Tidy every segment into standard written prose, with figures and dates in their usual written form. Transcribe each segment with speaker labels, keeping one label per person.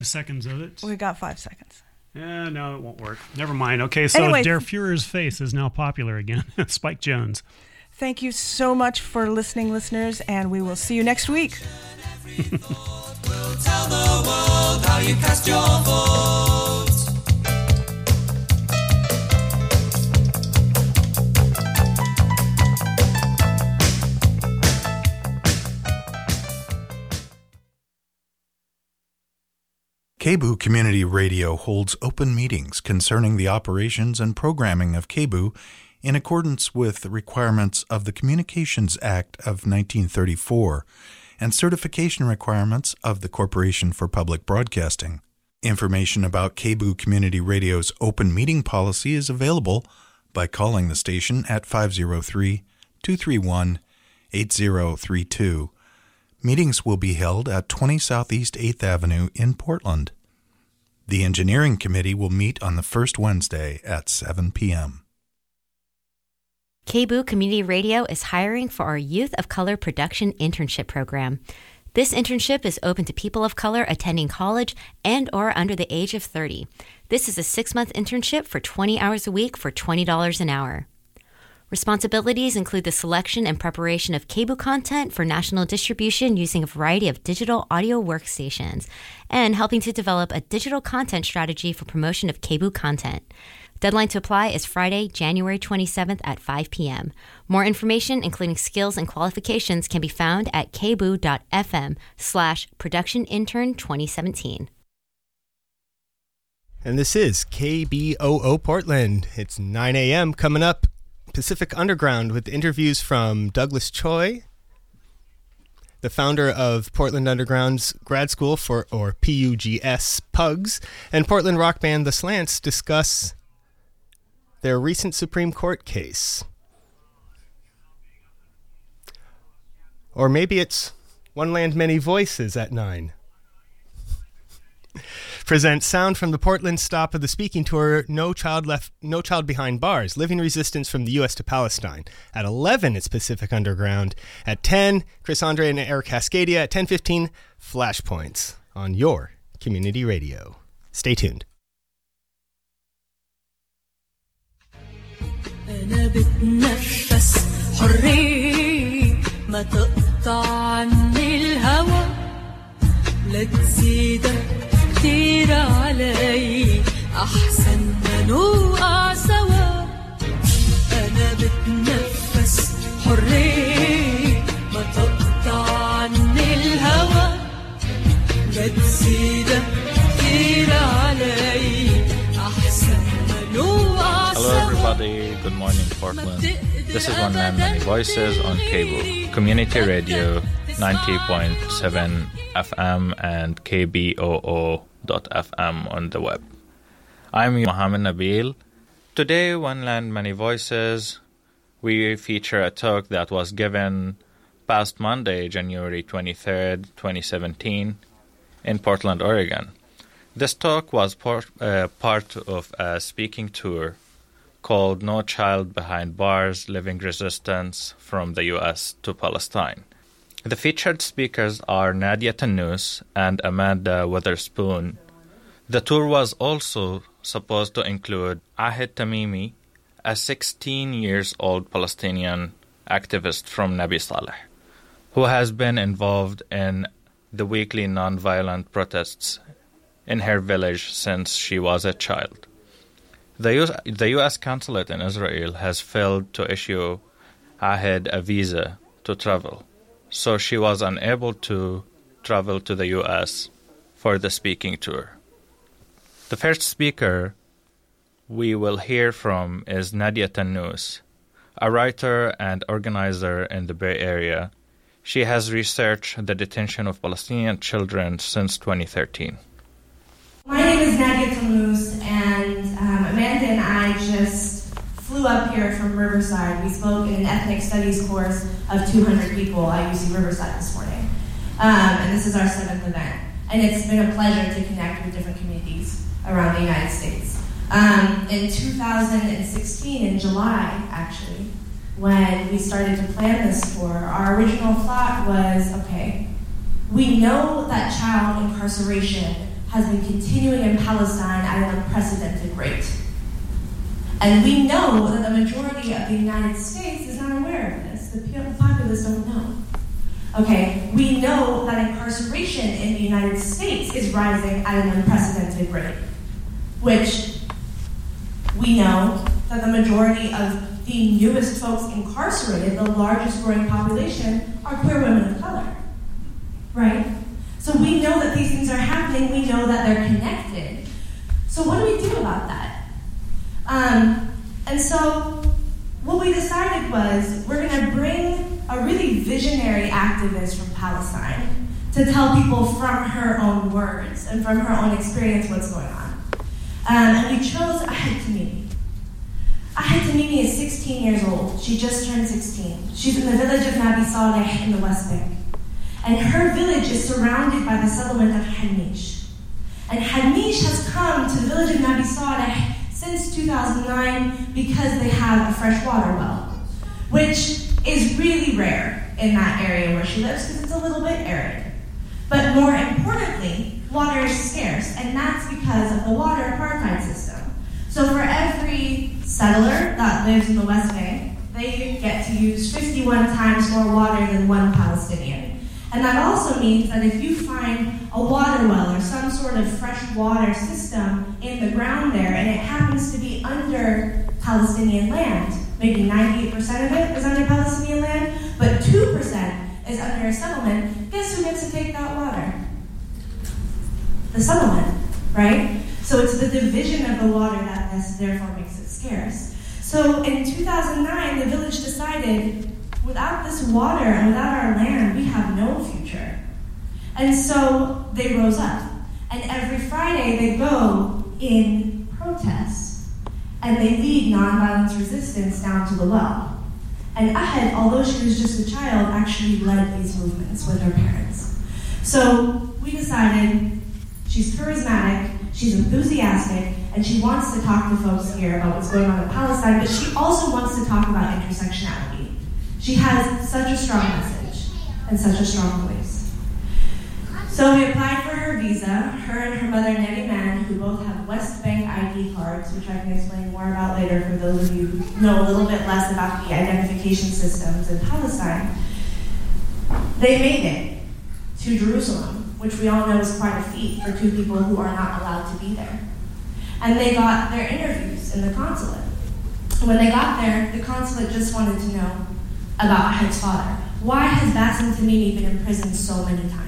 Speaker 1: Seconds of it.
Speaker 2: We got 5 seconds.
Speaker 1: Yeah, no, it won't work. Never mind. Okay, so
Speaker 2: anyway,
Speaker 1: Der Fuhrer's face is now popular again. Spike Jones.
Speaker 2: Thank you so much for listening, listeners, and we will see you next week.
Speaker 3: We'll tell the world how you cast your vote.
Speaker 4: KBOO Community Radio holds open meetings concerning the operations and programming of KBOO in accordance with the requirements of the Communications Act of 1934 and certification requirements of the Corporation for Public Broadcasting. Information about KBOO Community Radio's open meeting policy is available by calling the station at 503-231-8032. Meetings will be held at 20 Southeast 8th Avenue in Portland. The Engineering Committee will meet on the first Wednesday at 7 p.m.
Speaker 5: KBOO Community Radio is hiring for our Youth of Color Production Internship Program. This internship is open to people of color attending college and or under the age of 30. This is a 6-month internship for 20 hours a week for $20 an hour. Responsibilities include the selection and preparation of KBOO content for national distribution using a variety of digital audio workstations, and helping to develop a digital content strategy for promotion of KBOO content. Deadline to apply is Friday, January 27th at 5 p.m. More information, including skills and qualifications, can be found at kboo.fm/productionintern2017.
Speaker 6: And this is KBOO Portland. It's 9 a.m. coming up. Pacific Underground with interviews from Douglas Choi, the founder of Portland Underground's grad school or PUGS, PUGS, and Portland rock band The Slants discuss their recent Supreme Court case. Or maybe it's One Land, Many Voices at 9. Presents sound from the Portland stop of the speaking tour, No Child Behind Bars, Living Resistance from the U.S. to Palestine. At 11, it's Pacific Underground. At 10, Chris Andre and Eric Cascadia. At 10:15, Flashpoints on your community radio. Stay tuned.
Speaker 3: أنا بتنفس حرية ما تقطع عني الهوى لا تزيدك كتير علي أحسن ما نوقع سوا أنا بتنفس حرية ما تقطع عني الهوى لا تزيدك كتير علي أحسن ما نوقع سوا.
Speaker 7: Hello everybody, good morning Portland. This is One Land Many Voices on KBOO Community Radio 90.7 FM and KBOO.FM on the web. I'm Mohammed Nabil. Today, One Land Many Voices, we feature a talk that was given past Monday, January 23rd, 2017, in Portland, Oregon. This talk was part of a speaking tour called No Child Behind Bars, Living Resistance from the U.S. to Palestine. The featured speakers are Nadia Tannous and Amanda Witherspoon. The tour was also supposed to include Ahid Tamimi, a 16-year-old Palestinian activist from Nabi Saleh, who has been involved in the weekly nonviolent protests in her village since she was a child. The U.S. consulate in Israel has failed to issue Ahid a visa to travel, so she was unable to travel to the U.S. for the speaking tour. The first speaker we will hear from is Nadia Tannous, a writer and organizer in the Bay Area. She has researched the detention of Palestinian children since 2013.
Speaker 8: My name is Nadia Tannous, and Amanda and I just flew up here from Riverside. We spoke in an ethnic studies course of 200 people at UC Riverside this morning. And this is our 7th event. And it's been a pleasure to connect with different communities around the United States. In 2016, in July, actually, when we started to plan this tour, our original thought was, okay, we know that child incarceration has been continuing in Palestine at an unprecedented rate. And we know that the majority of the United States is not aware of this. The populace don't know. Okay, we know that incarceration in the United States is rising at an unprecedented rate, which we know that the majority of the newest folks incarcerated, the largest growing population, are queer women of color, right? So we know that these things are happening, we know that they're connected. So what do we do about that? And so what we decided was we're gonna bring a really visionary activist from Palestine to tell people from her own words and from her own experience what's going on. And we chose Ahed Tamimi. Ahed Tamimi is 16 years old. She just turned 16. She's in the village of Nabi Saleh in the West Bank. And her village is surrounded by the settlement of Hanmish. And Hanmish has come to the village of Nabi Saleh since 2009 because they have a fresh water well, which is really rare in that area where she lives because it's a little bit arid. But more importantly, water is scarce, and that's because of the water apartheid system. So for every settler that lives in the West Bank, they get to use 51 times more water than one Palestinian. And that also means that if you find a water well or some sort of fresh water system in the ground there, and it happens to be under Palestinian land, maybe 98% of it is under Palestinian land, but 2% is under a settlement, guess who gets to take that water? The settlement, right? So it's the division of the water that therefore makes it scarce. So in 2009, the village decided, without this water and without our land, we have no future. And so they rose up. And every Friday they go in protest. And they lead nonviolence resistance down to the well. And Ahed, although she was just a child, actually led these movements with her parents. So we decided she's charismatic, she's enthusiastic, and she wants to talk to folks here about what's going on in Palestine, but she also wants to talk about intersectionality. She has such a strong message and such a strong voice. So we applied for her visa. Her and her mother, Nettie Mann, who both have West Bank ID cards, which I can explain more about later for those of you who know a little bit less about the identification systems in Palestine, they made it to Jerusalem, which we all know is quite a feat for two people who are not allowed to be there. And they got their interviews in the consulate. When they got there, the consulate just wanted to know about Ahed's father. Why has Bassem Tamimi been in prison so many times?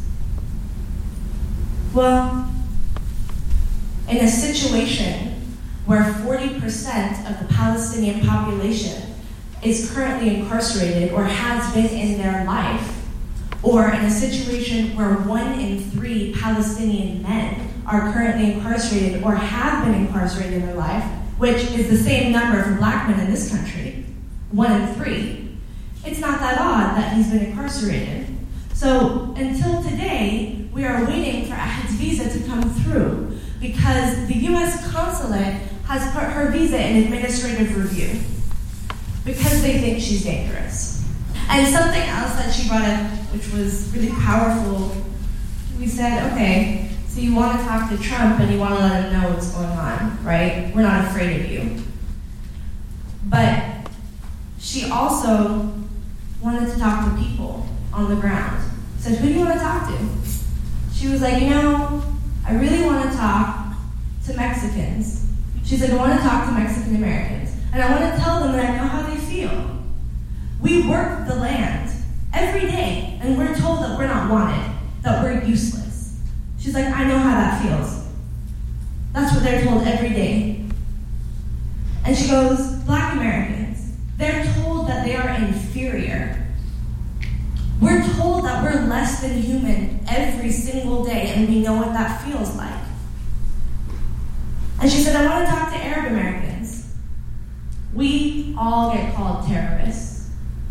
Speaker 8: Well, in a situation where 40% of the Palestinian population is currently incarcerated or has been in their life, or in a situation where 1 in 3 Palestinian men are currently incarcerated or have been incarcerated in their life, which is the same number for black men in this country, 1 in 3, it's not that odd that he's been incarcerated. So until today, we are waiting for Ahed's visa to come through because the U.S. consulate has put her visa in administrative review because they think she's dangerous. And something else that she brought up, which was really powerful, we said, okay, so you want to talk to Trump and you want to let him know what's going on, right? We're not afraid of you. But she also wanted to talk to people on the ground. Said, who do you want to talk to? She was like, I really want to talk to Mexicans. She's like, I want to talk to Mexican Americans. And I want to tell them that I know how they feel. We work the land every day, and we're told that we're not wanted, that we're useless. She's like, I know how that feels. That's what they're told every day. And she goes, Black Americans, they're told that they are inferior. We're told that we're less than human every single day, and we know what that feels like. And she said, I want to talk to Arab Americans. We all get called terrorists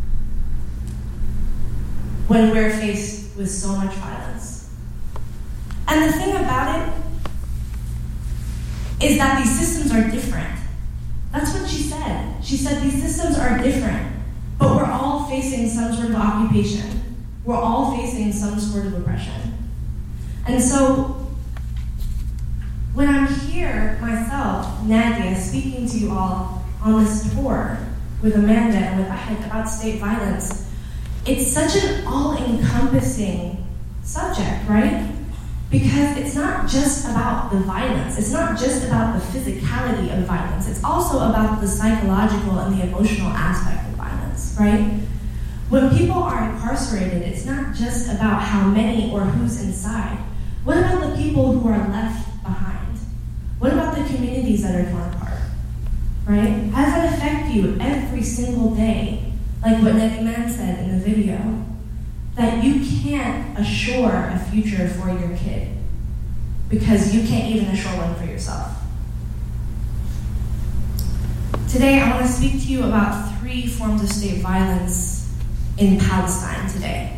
Speaker 8: when we're faced with so much violence. And the thing about it is that these systems are different. That's what she said. She said these systems are different, but we're all facing some sort of occupation. We're all facing some sort of oppression. And so I'm here myself, Nadia, speaking to you all on this tour with Amanda and with Ahmed about state violence, it's such an all-encompassing subject, right? Because it's not just about the violence. It's not just about the physicality of violence. It's also about the psychological and the emotional aspect of violence, right? When people are incarcerated, it's not just about how many or who's inside. What about the people who are left behind? What about the communities that are torn apart, right? How does that affect you every single day? Like what Nediman said in the video, that you can't assure a future for your kid because you can't even assure one for yourself. Today, I want to speak to you about 3 forms of state violence in Palestine today.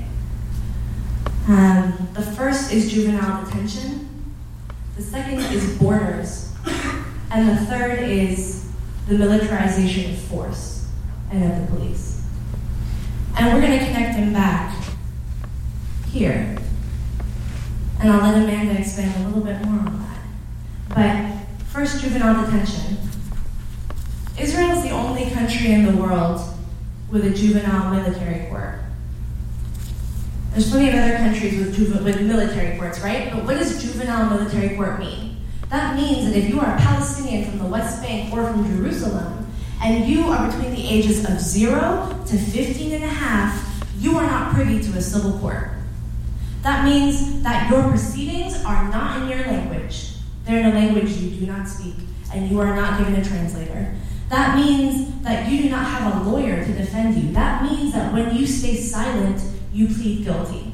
Speaker 8: The first is juvenile detention. The second is borders. And the third is the militarization of force and of the police. And we're going to connect them back here. And I'll let Amanda expand a little bit more on that. But first, juvenile detention. Israel is the only country in the world with a juvenile military court. There's plenty of other countries with military courts, right? But what does juvenile military court mean? That means that if you are a Palestinian from the West Bank or from Jerusalem, and you are between the ages of 0 to 15 and a half, you are not privy to a civil court. That means that your proceedings are not in your language. They're in a language you do not speak, and you are not given a translator. That means that you do not have a lawyer to defend you. That means that when you stay silent, you plead guilty.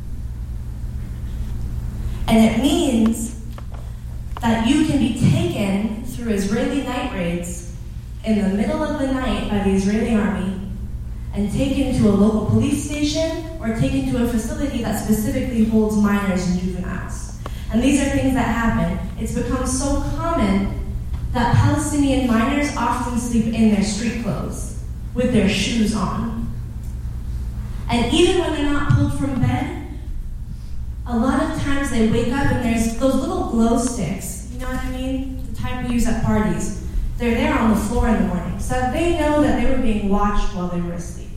Speaker 8: And it means that you can be taken through Israeli night raids in the middle of the night by the Israeli army and taken to a local police station or taken to a facility that specifically holds minors and juveniles. And these are things that happen. It's become so common that Palestinian minors often sleep in their street clothes with their shoes on. And even when they're not pulled from bed, a lot of times they wake up and there's those little glow sticks, you know what I mean? The type we use at parties. They're there on the floor in the morning, so they know that they were being watched while they were asleep.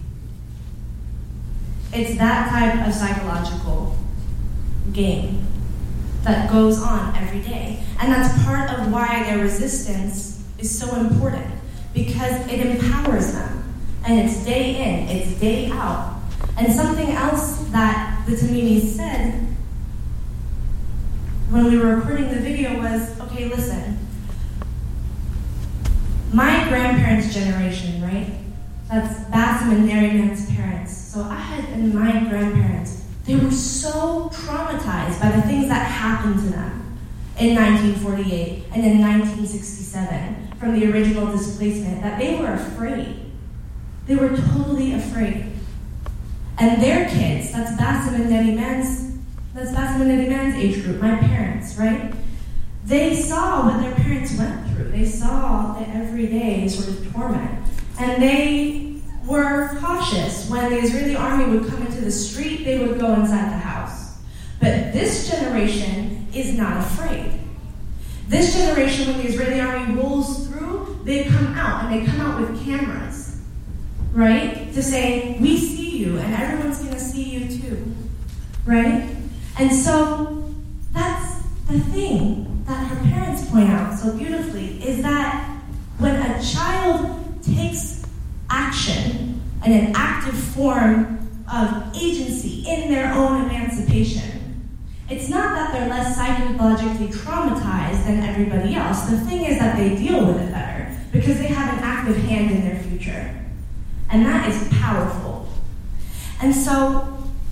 Speaker 8: It's that type of psychological game that goes on every day. And that's part of why their resistance is so important, because it empowers them. And it's day in, it's day out. And something else that the Tamimis said when we were recording the video was, okay, listen, my grandparents' generation, right? That's Bassem and Neriman's parents. So Ahmed and my grandparents, they were so traumatized by the things that happened to them in 1948 and in 1967 from the original displacement that they were afraid. They were totally afraid. And their kids, that's Bassem and Nediman's age group, my parents, right? They saw what their parents went through. They saw the everyday sort of torment. And they were cautious. When the Israeli army would come into the street, they would go inside the house. But this generation is not afraid. This generation, when the Israeli army rolls through, they come out, and they come out with cameras, right? To say, we see you, and everyone's going to see you too, right? And so that's the thing that her parents point out so beautifully, is that when a child takes action and an active form of agency in their own emancipation, it's not that they're less psychologically traumatized than everybody else. The thing is that they deal with it better because they have an active hand in their future. And that is powerful. And so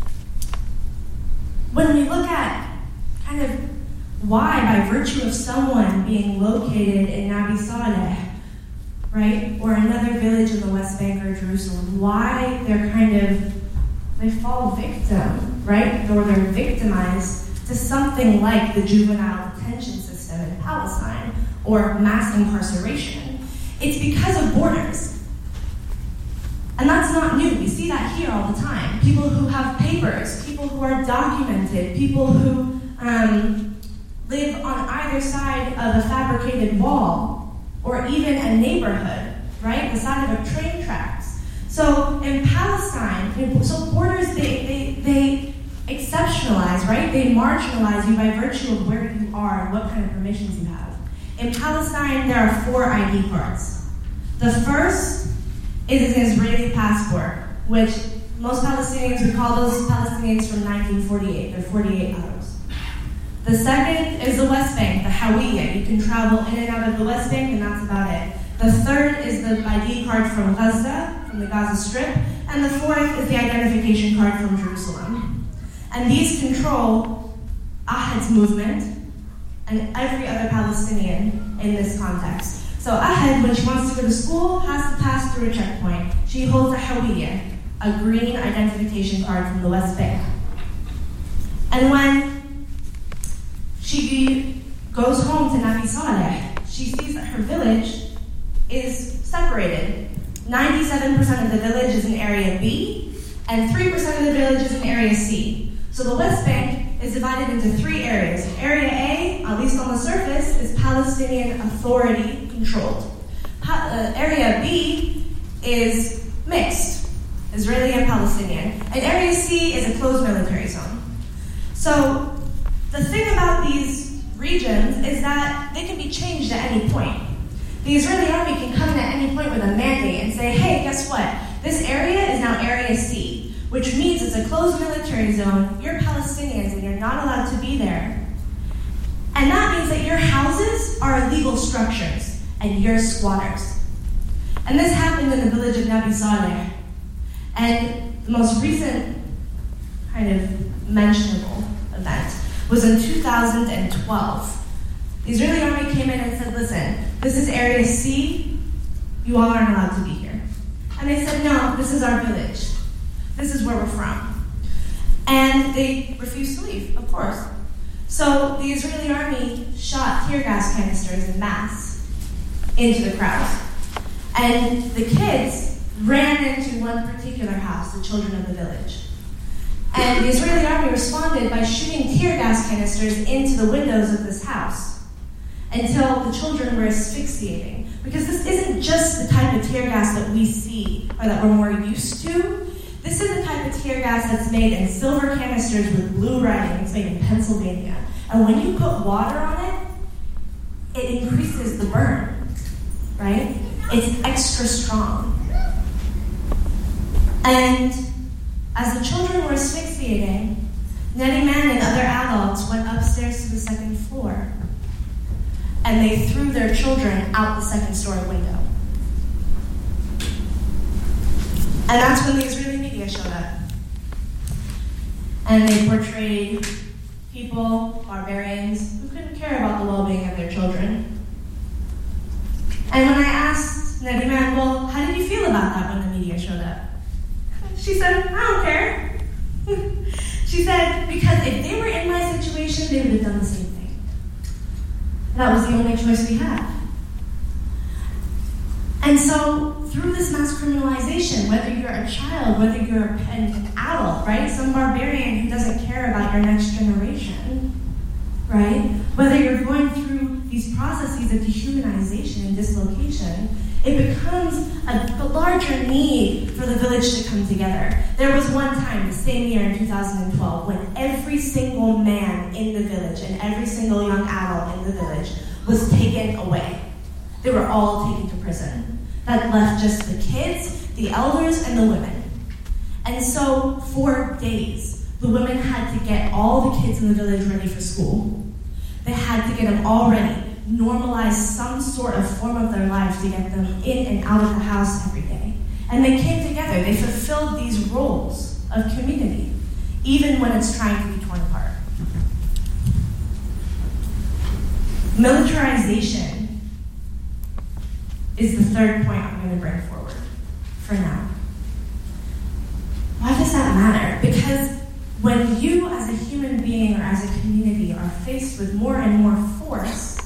Speaker 8: when we look at kind of why, by virtue of someone being located in Nabi Saleh, right, or another village in the West Bank or Jerusalem, why they fall victim, right, or they're victimized to something like the juvenile detention system in Palestine or mass incarceration. It's because of borders. And that's not new. We see that here all the time. People who have papers, people who are documented, people who live on either side of a fabricated wall or even a neighborhood, right? The side of a train tracks. So in Palestine, so borders, they exceptionalize, right? They marginalize you by virtue of where you are and what kind of permissions you have. In Palestine, there are 4 ID cards. The first is an Israeli passport, which most Palestinians would call those Palestinians from 1948. They're 48 hours. The second is the West Bank, the Hawiyya. You can travel in and out of the West Bank, and that's about it. The third is the ID card from Gaza, from the Gaza Strip. And the fourth is the identification card from Jerusalem. And these control Ahad's movement and every other Palestinian in this context. So Ahad, when she wants to go to school, has to pass through a checkpoint. She holds a Hawiyya, a green identification card from the West Bank. And when she goes home to Nabi Saleh, she sees that her village is separated. 97% of the village is in Area B, and 3% of the village is in Area C. So the West Bank is divided into 3 areas. Area A, at least on the surface, is Palestinian Authority controlled. Area B is mixed, Israeli and Palestinian. And Area C is a closed military zone. So the thing about these regions is that they can be changed at any point. The Israeli army can come in at any point with a mandate and say, hey, guess what? This area is now Area C, which means it's a closed military zone. You're Palestinians and you're not allowed to be there. And that means that your houses are illegal structures and you're squatters. And this happened in the village of Nabi Saleh. And the most recent kind of mentionable event was in 2012. The Israeli army came in and said, listen, this is Area C, you all aren't allowed to be here. And they said, no, this is our village. This is where we're from. And they refused to leave, of course. So the Israeli army shot tear gas canisters en masse into the crowd. And the kids ran into one particular house, the children of the village. And the Israeli army responded by shooting tear gas canisters into the windows of this house until the children were asphyxiating. Because this isn't just the type of tear gas that we see or that we're more used to. This is the type of tear gas that's made in silver canisters with blue writing. It's made in Pennsylvania. And when you put water on it, it increases the burn, right? It's extra strong. And as the children were asphyxiating, Neriman and other adults went upstairs to the second floor. And they threw their children out the second-story window. And that's when the Israeli media showed up. And they portrayed people, barbarians, who couldn't care about the well-being of their children. And when I asked Neriman, well, how did you feel about that when the media showed up? She said, I don't care. She said, because if they were in my situation, they would have done the same thing. That was the only choice we had. And so, through this mass criminalization, whether you're a child, whether you're an adult, right? Some barbarian who doesn't care about your next generation, right? Whether you're going through these processes of dehumanization and dislocation, it becomes a larger need for the village to come together. There was one time, the same year in 2012, when every single man in the village and every single young adult in the village was taken away. They were all taken to prison. That left just the kids, the elders, and the women. And so, for days, the women had to get all the kids in the village ready for school. They had to get them all ready, normalize some sort of form of their lives to get them in and out of the house every day. And they came together. They fulfilled these roles of community, even when it's trying to be torn apart. Militarization is the third point I'm going to bring forward for now. Why does that matter? Because when you as a human being or as a community are faced with more and more force,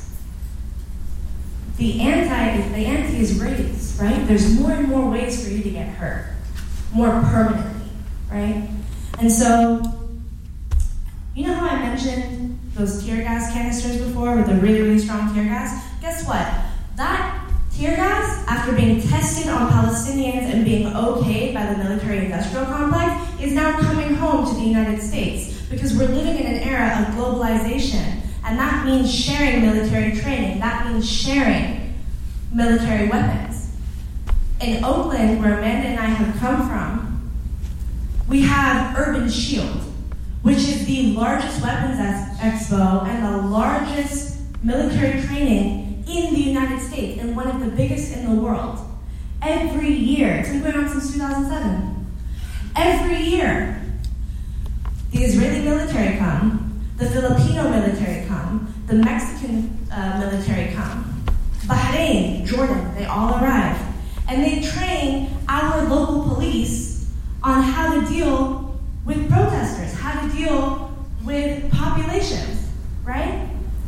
Speaker 8: the ante is raised, right? There's more and more ways for you to get hurt, more permanently, right? And so, you know how I mentioned those tear gas canisters before with the really, really strong tear gas? Guess what? That tear gas, after being tested on Palestinians and being okayed by the military-industrial complex, is now coming home to the United States because we're living in an era of globalization, and that means sharing military training. That means sharing military weapons. In Oakland, where Amanda and I have come from, we have Urban Shield, which is the largest weapons expo and the largest military training in the United States and one of the biggest in the world. Every year, it's been going on since 2007. Every year, the Israeli military come, the Filipino military come, the Mexican military come, Bahrain, Jordan, they all arrive. And they train our local police on how to deal with protesters, how to deal with populations, right?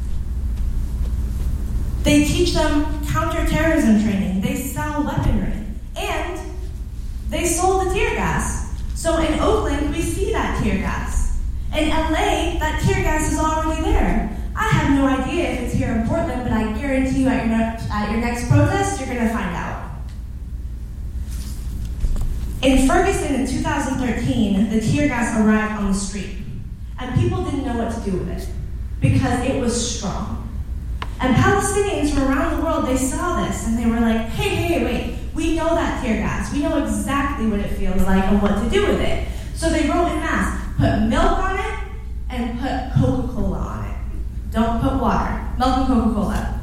Speaker 8: They teach them counterterrorism training, they sell weaponry, and they sold the tear gas. So in Oakland, we see that tear gas. In LA, that tear gas is already there. I have no idea if it's here in Portland, but I guarantee you at your next protest, you're gonna find out. In Ferguson in 2013, the tear gas arrived on the street, and people didn't know what to do with it because it was strong. And Palestinians from around the world, they saw this, and they were like, hey, wait, we know that tear gas. We know exactly what it feels like and what to do with it. So they wrote in mass, put milk on it and put Coca-Cola on it. Don't put water, milk and Coca-Cola.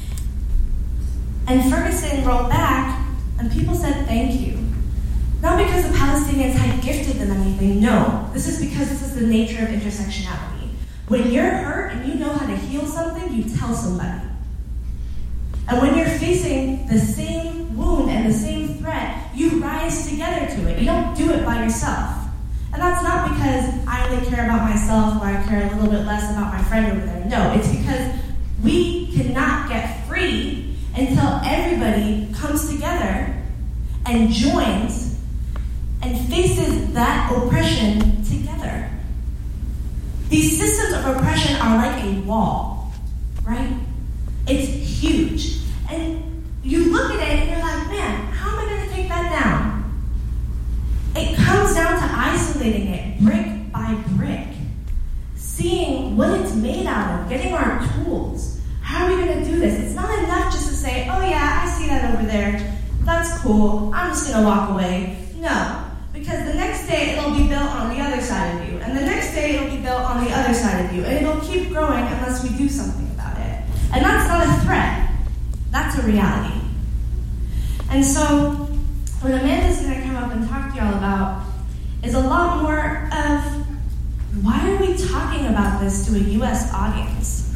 Speaker 8: And Ferguson wrote back, and people said thank you. Not because the Palestinians had gifted them anything, no. This is because this is the nature of intersectionality. When you're hurt and you know how to heal something, you tell somebody. And when you're facing the same wound and the same threat, you rise together to it. You don't do it by yourself. And that's not because I only care about myself or I care a little bit less about my friend over there. No, it's because we cannot get free until everybody comes together and joins and faces that oppression together. These systems of oppression are like a wall, right? It's huge. And you look at it and you're like, man, how am I going to take that down? It comes down to isolating it brick by brick, seeing what it's made out of, getting our tools. How are we going to do this? It's not enough just to say, oh yeah, I see that over there. That's cool. I'm just going to walk away. No. Because the next day it'll be built on the other side of you, and the next day it'll be built on the other side of you, and it'll keep growing unless we do something about it. And that's not a threat, that's a reality. And so, what Amanda's going to come up and talk to y'all about is a lot more of why are we talking about this to a U.S. audience?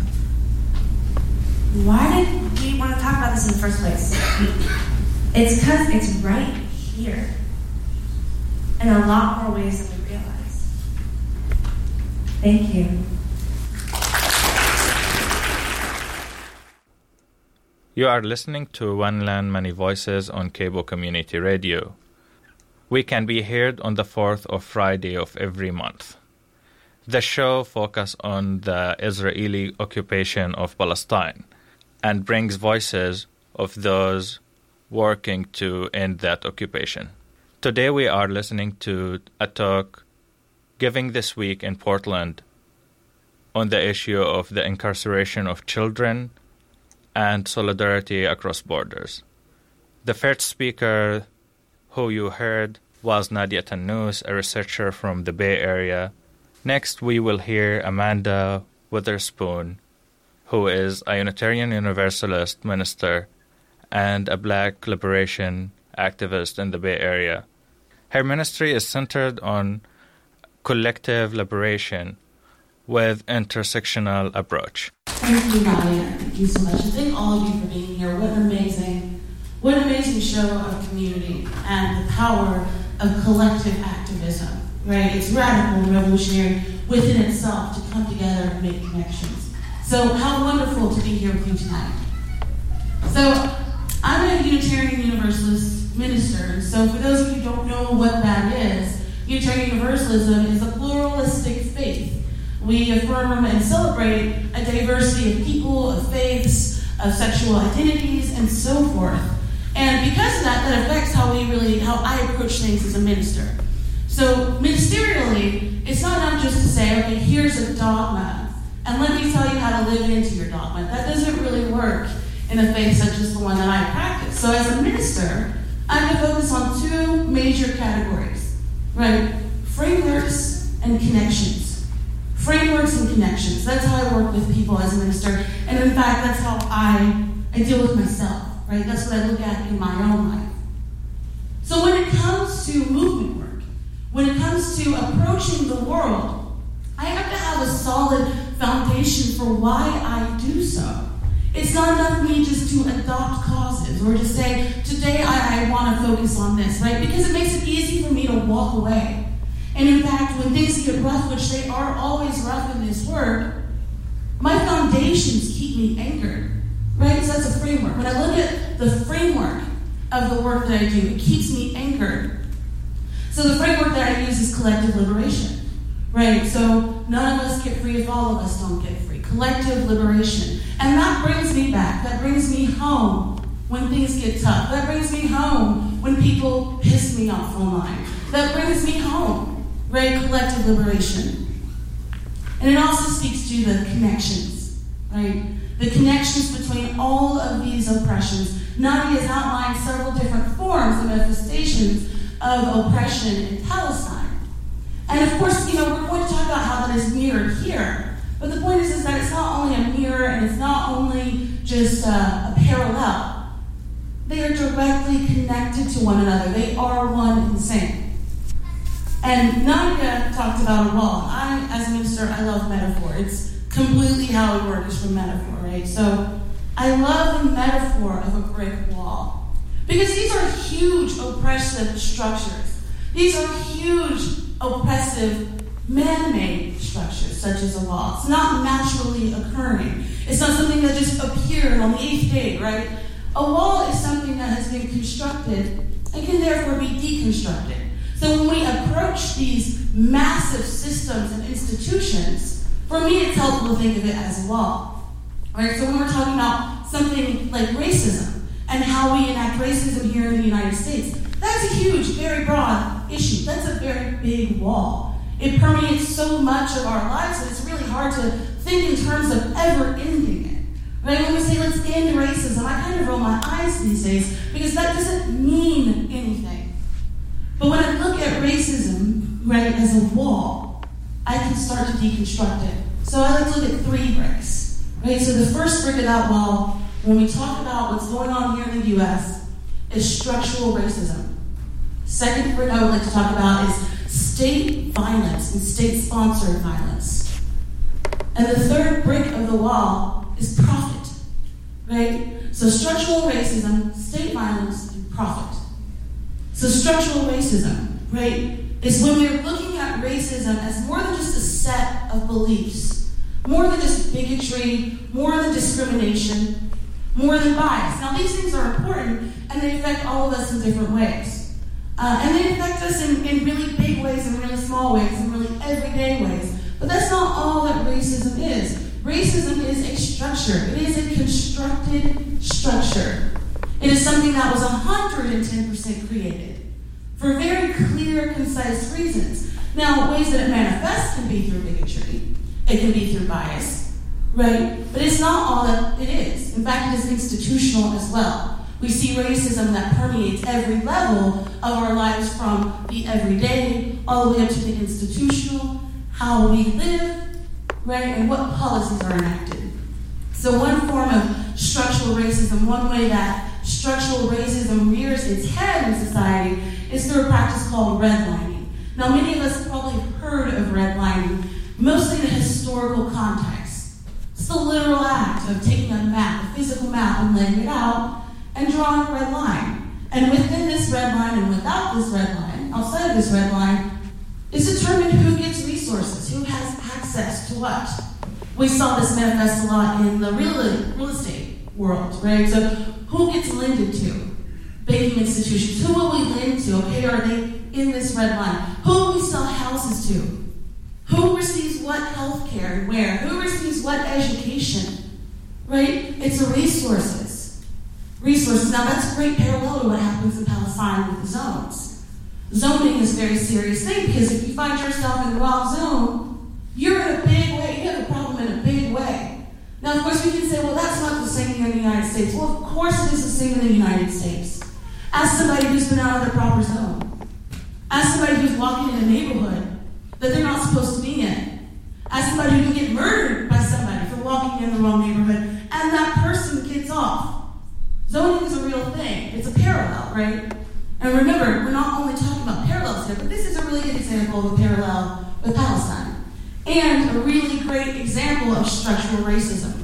Speaker 8: Why did we want to talk about this in the first place? It's because it's right here. In a lot more ways than we realize. Thank you.
Speaker 7: You are listening to One Land, Many Voices on KBOO Community Radio. We can be heard on the fourth of Friday of every month. The show focuses on the Israeli occupation of Palestine and brings voices of those working to end that occupation. Today we are listening to a talk given this week in Portland on the issue of the incarceration of children and solidarity across borders. The first speaker who you heard was Nadia Tannous, a researcher from the Bay Area. Next we will hear Amanda Witherspoon, who is a Unitarian Universalist minister and a Black liberation activist in the Bay Area. Her ministry is centered on collective liberation with intersectional approach.
Speaker 9: Thank you, Nadia. Thank you so much. And thank all of you for being here. What an amazing show of community and the power of collective activism, right? It's radical and revolutionary within itself to come together and make connections. So how wonderful to be here with you tonight. So I'm a Unitarian Universalist minister, and so for those of you who don't know what that is, Unitarian Universalism is a pluralistic faith We affirm and celebrate a diversity of people, of faiths, of sexual identities, and so forth. And because of that affects how I approach things as a minister. So ministerially, it's not enough just to say, okay, here's a dogma, and let me tell you how to live into your dogma. That doesn't really work in a faith such as the one that I practice. So as a minister, I'm going to focus on two major categories, right? Frameworks and connections. Frameworks and connections. That's how I work with people as a minister. And in fact, that's how I deal with myself, right? That's what I look at in my own life. So when it comes to movement work, when it comes to approaching the world, I have to have a solid foundation for why I do so. It's not enough for me just to adopt causes or to say, today I want to focus on this, right? Because it makes it easy for me to walk away. And in fact, when things get rough, which they are always rough in this work, my foundations keep me anchored, right? So that's a framework. When I look at the framework of the work that I do, it keeps me anchored. So the framework that I use is collective liberation, right? So none of us get free if all of us don't get free. Collective liberation. And that brings me back. That brings me home when things get tough. That brings me home when people piss me off online. That brings me home, right? Collective liberation. And it also speaks to the connections, right? The connections between all of these oppressions. Nadia has outlined several different forms and manifestations of oppression in Palestine. And of course, we're going to talk about how that is mirrored here. But the point is that it's not only a mirror and it's not only just a parallel. They are directly connected to one another. They are one and the same. And Nadia talked about a wall. I, as a minister, I love metaphor. It's completely how we work is from metaphor, right? So I love the metaphor of a brick wall. Because these are huge oppressive structures. These are huge oppressive man-made structures, such as a wall. It's not naturally occurring. It's not something that just appeared on the 8th day, right? A wall is something that has been constructed and can therefore be deconstructed. So when we approach these massive systems and institutions, for me it's helpful to think of it as a wall. Right? So when we're talking about something like racism and how we enact racism here in the United States, that's a huge, very broad issue. That's a very big wall. It permeates so much of our lives that it's really hard to think in terms of ever ending it. Right? When we say let's end racism, I kind of roll my eyes these days because that doesn't mean anything. But when I look at racism, right, as a wall, I can start to deconstruct it. So I like to look at 3 bricks. Right? So the first brick of that wall, when we talk about what's going on here in the U.S., is structural racism. Second brick I would like to talk about is state violence and state-sponsored violence. And the third brick of the wall is profit. Right? So structural racism, state violence, and profit. So structural racism, right, is when we're looking at racism as more than just a set of beliefs, more than just bigotry, more than discrimination, more than bias. Now these things are important and they affect all of us in different ways. And they affect us in really big ways and really small ways and really everyday ways. But that's not all that racism is. Racism is a structure. It is a constructed structure. It is something that was 110% created for very clear, concise reasons. Now, ways that it manifests can be through bigotry. It can be through bias, right? But it's not all that it is. In fact, it is institutional as well. We see racism that permeates every level of our lives, from the everyday all the way up to the institutional, how we live, right, and what policies are enacted. So one form of structural racism, one way that structural racism rears its head in society is through a practice called redlining. Now, many of us have probably heard of redlining, mostly in a historical context. It's the literal act of taking a map, a physical map, and laying it out and drawing a red line. And within this red line and without this red line, outside of this red line, is determined who gets resources, who has access to what. We saw this manifest a lot in the real estate world, right? So who gets lended to? Banking institutions. Who will we lend to? Okay, are they in this red line? Who will we sell houses to? Who receives what health care and where? Who receives what education? Right? It's the resources. Resources. Now that's a great parallel to what happens in Palestine with the zones. Zoning is a very serious thing because if you find yourself in the wrong zone, you're in a big way. You have a problem in a big way. Now, of course, we can say, well, that's not the same here in the United States. Well, of course it is the same in the United States. Ask somebody who's been out of their proper zone. Ask somebody who's walking in a neighborhood that they're not supposed to be in. Ask somebody who can get murdered by somebody for walking in the wrong neighborhood, and that person gets off. Zoning is a real thing. It's a parallel, right? And remember, we're not only talking about parallels here, but this is a really good example of a parallel with Palestine. And a really great example of structural racism.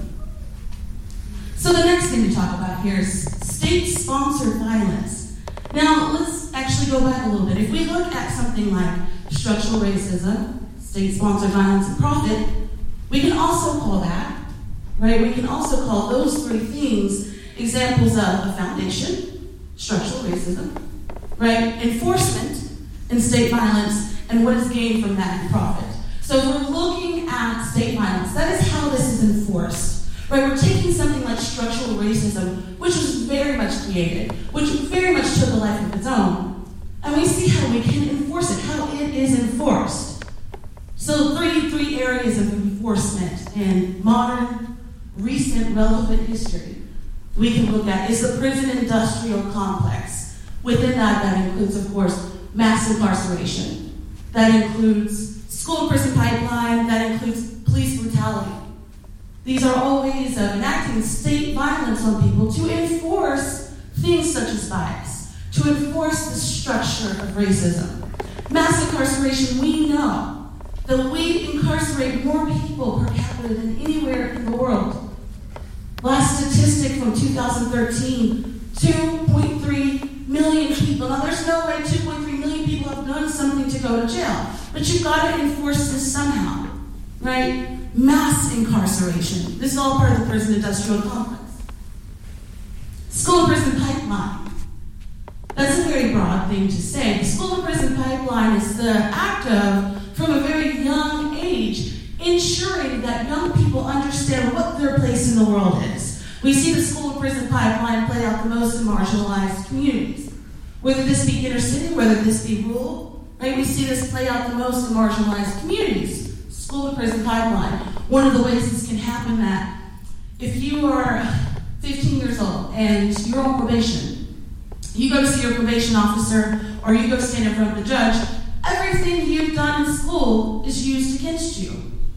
Speaker 9: So the next thing to talk about here is state-sponsored violence. Now, let's actually go back a little bit. If we look at something like structural racism, state-sponsored violence, and profit, we can also call that, right? We can also call those three things examples of a foundation, structural racism, right? Enforcement and state violence, and what is gained from that in profit. So if we're looking at state violence, that is how this is enforced. Right? We're taking something like structural racism, which was very much created, which very much took a life of its own, and we see how we can enforce it, how it is enforced. So three areas of enforcement in modern, recent, relevant history we can look at is the prison industrial complex. Within that includes, of course, mass incarceration. That includes school and prison pipeline, that includes police brutality. These are all ways of enacting state violence on people to enforce things such as bias, to enforce the structure of racism. Mass incarceration, we know that we incarcerate more people per capita than anywhere in the world. Last statistic from 2013, 2.3 million people. Now there's no way 2.3 million people have done something to go to jail. But you've got to enforce this somehow, right? Mass incarceration. This is all part of the prison industrial complex. School and prison pipeline. That's a very broad thing to say. The school and prison pipeline is the act of, from a very young age, ensuring that young people understand what their place in the world is. We see the school and prison pipeline play out the most in marginalized communities. Whether this be inner city, whether this be rural, right? We see this play out the most in marginalized communities. School and prison pipeline. One of the ways this can happen that if you are 15 years old and you're on probation, you go to see your probation officer or you go stand in front of the judge, everything you've done in school is used against you.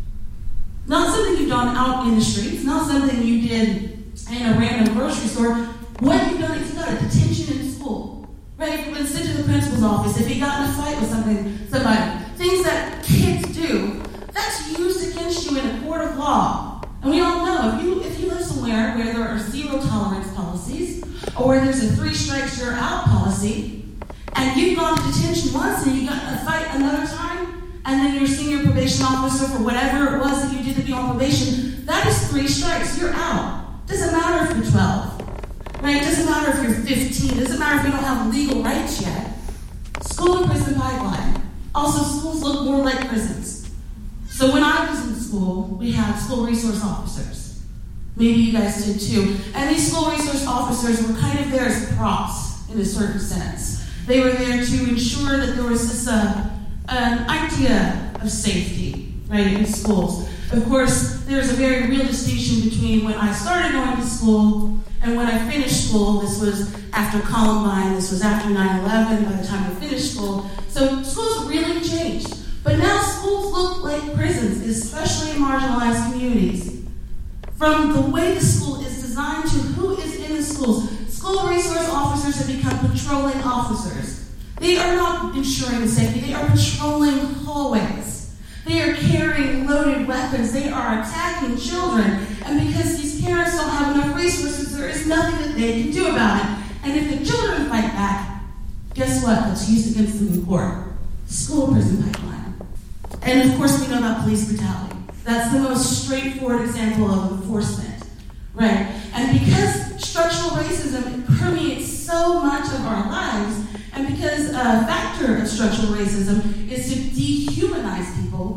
Speaker 9: Not something you've done out in the streets, not something you did in a random grocery store. What you've done is you got a detention in school. Right? If you went to the principal's office, if you got in a fight with somebody, things that kids do, that's used against you in a court of law. And we all know, if you live somewhere where there are zero tolerance policies, or where there's a 3 strikes you're out policy, and you've gone to detention once and you got in a fight another time, and then your senior probation officer for whatever it was that you did to be on probation, that is 3 strikes, you're out. Doesn't matter if you're 12, right? Doesn't matter if you're 15, doesn't matter if you don't have legal rights yet. School and prison pipeline. Also, schools look more like prisons. So when I was in school, we had school resource officers. Maybe you guys did too. And these school resource officers were kind of there as props in a certain sense. They were there to ensure that there was this an idea of safety, right, in schools. Of course, there's a very real distinction between when I started going to school and when I finished school. This was after Columbine, this was after 9/11, by the time I finished school. So schools really changed. But now schools look like prisons, especially in marginalized communities. From the way the school is designed to who is in the schools, school resource officers have become patrolling officers. They are not ensuring the safety, they are patrolling hallways. They are carrying loaded weapons, they are attacking children. And because these parents don't have enough resources, there is nothing that they can do about it. And if the children fight back, guess what? That's used against them in court. School prison pipeline. And of course we know about police brutality. That's the most straightforward example of enforcement, right? And because structural racism permeates so much of our lives, and because a factor of structural racism is to dehumanize people,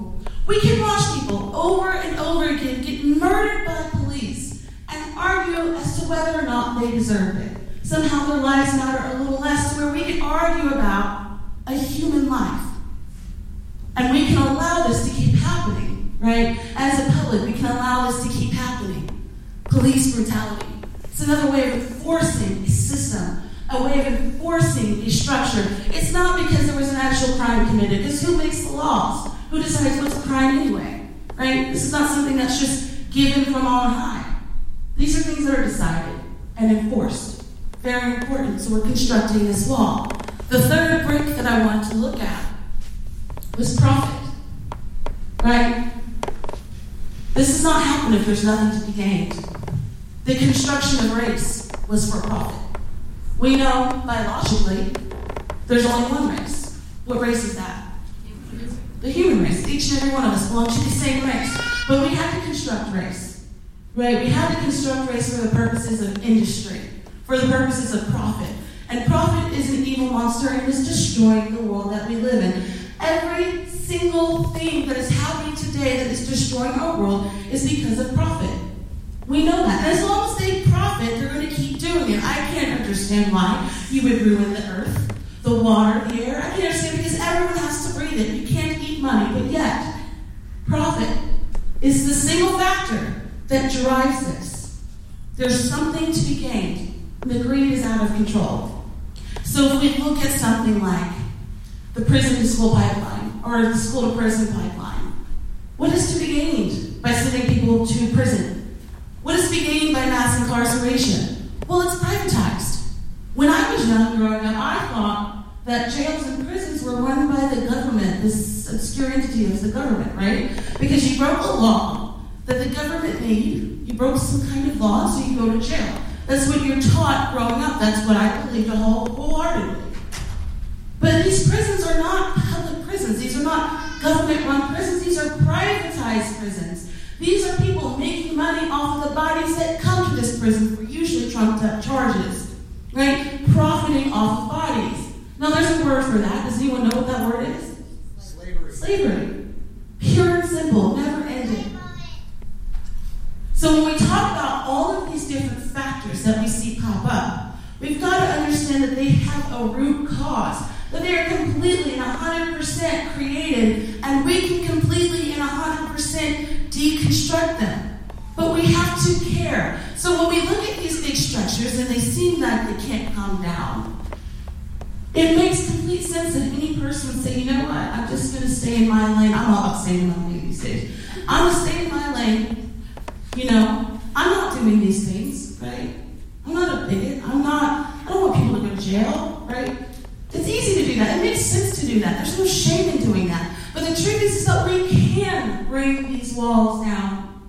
Speaker 9: We can watch people over and over again get murdered by police and argue as to whether or not they deserved it. Somehow their lives matter a little less, to where we can argue about a human life. And we can allow this to keep happening, right? As a public, we can allow this to keep happening. Police brutality. It's another way of enforcing a system, a way of enforcing a structure. It's not because there was an actual crime committed, because who makes the laws? Who decides what's a crime anyway, right? This is not something that's just given from on high. These are things that are decided and enforced. Very important, so we're constructing this law. The third brick that I wanted to look at was profit, right? This does not happen if there's nothing to be gained. The construction of race was for profit. We know biologically there's only one race. What race is that? The human race. Each and every one of us belong to the same race. But we had to construct race, right? We had to construct race for the purposes of industry, for the purposes of profit. And profit is an evil monster and is destroying the world that we live in. Every single thing that is happening today that is destroying our world is because of profit. We know that. And as long as they profit, they're going to keep doing it. I can't understand why you would ruin the earth, the water, the air. I can't understand, because everyone has to breathe it. You can't eat money, but yet, profit is the single factor that drives this. There's something to be gained. The greed is out of control. So if we look at something like the prison-to-school pipeline, or the school-to-prison pipeline, what is to be gained by sending people to prison? What is to be gained by mass incarceration? Well, it's privatized. When I was young growing up, I thought that jails and prisons were run by the government, this obscure entity of the government, right? Because you broke a law that the government made, you broke some kind of law, so you go to jail. That's what you're taught growing up. That's what I believed wholeheartedly. But these prisons are not public prisons. These are not government-run prisons. These are privatized prisons. These are people making money off of the bodies that come to this prison for usually trumped-up charges, right? Profiting off of bodies. Now, there's a word for that. Does anyone know what that word is? Slavery. Pure and simple, never ending. So when we talk about all of these different factors that we see pop up, we've got to understand that they have a root cause, that they are completely and 100% created, and we can completely and 100% deconstruct them. But we have to care. So when we look at these big structures and they seem like they can't calm down, it makes complete sense that any person would say, you know what, I'm just going to stay in my lane. I'm all about staying in my lane these days. I'm going to stay in my lane. You know, I'm not doing these things, right? I'm not a bigot. I don't want people to go to jail, right? It's easy to do that. It makes sense to do that. There's no shame in doing that. But the truth is that we can bring these walls down.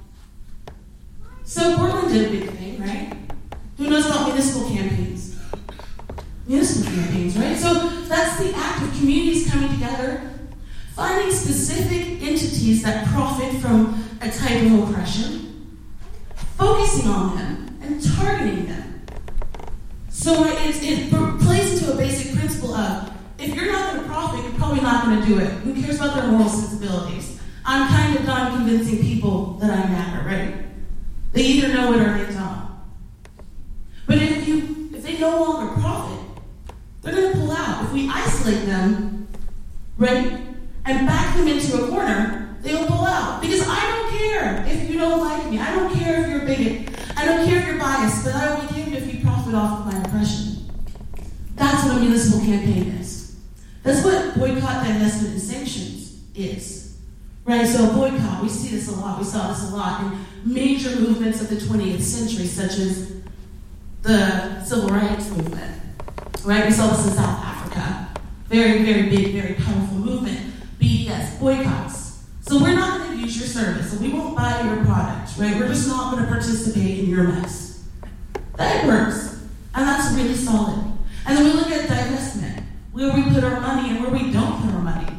Speaker 9: So Portland did a big thing, right? Who knows about municipal campaigns? Municipal campaigns, right? So that's the act of communities coming together, finding specific entities that profit from a type of oppression, focusing on them and targeting them. So it plays into a basic principle of, if you're not going to profit, you're probably not going to do it. Who cares about their moral sensibilities? I'm kind of done convincing people that I matter, right? They either know it or they don't. But if they no longer profit, they're going to pull out. If we isolate them, right, and back them into a corner, they'll pull out. Because I don't care if you don't like me. I don't care if you're a bigot. I don't care if you're biased, but I will give if you profit off of my oppression. That's what a municipal campaign is. That's what boycott, divestment, and sanctions is. Right? So boycott, we see this a lot. We saw this a lot in major movements of the 20th century, such as the Civil Rights Movement. Right? We saw this in South Africa. Very, very big, very powerful movement. BDS, boycotts. So we're not going to use your service, so we won't buy your product, right? We're just not going to participate in your mess. That works, and that's really solid. And then we look at divestment, where we put our money and where we don't put our money.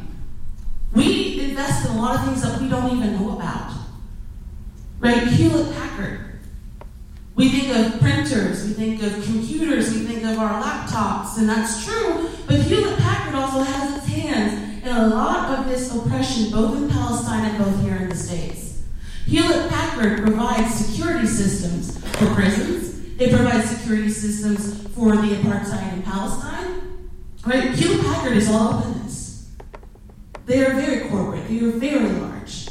Speaker 9: We invest in a lot of things that we don't even know about, right? Hewlett-Packard. We think of printers, we think of computers, we think of our laptops, and that's true, but Hewlett-Packard also has its hands in a lot of this oppression, both in Palestine and both here in the States. Hewlett-Packard provides security systems for prisons. It provides security systems for the apartheid in Palestine. Right? Hewlett-Packard is all up in this. They are very corporate. They are very large.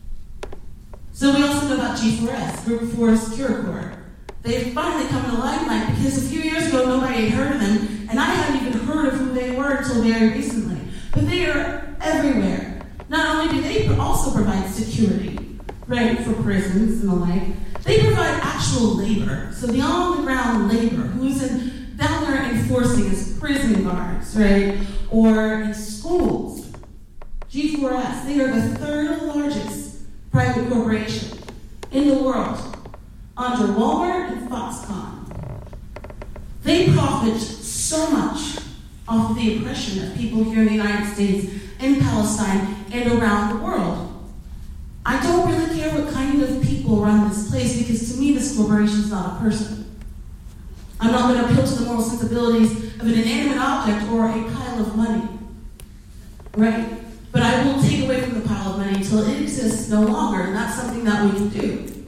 Speaker 9: So we also know about G4S, Group Force Secure Corps. They've finally come to the limelight because a few years ago nobody had heard of them, and I hadn't even heard of who they were until very recently. But they are everywhere. Not only do they also provide security, right, for prisons and the like, they provide actual labor. So the on-the-ground labor, who's down there enforcing as prison guards, right, or in schools. G4S, they are the third largest private corporation in the world, under Walmart and Foxconn. They profit so much off of the oppression of people here in the United States, in Palestine, and around the world. I don't really care what kind of people run this place, because to me this corporation is not a person. I'm not going to appeal to the moral sensibilities of an inanimate object or a pile of money, right? But I will take away from the pile of money until it exists no longer, and that's something that we can do.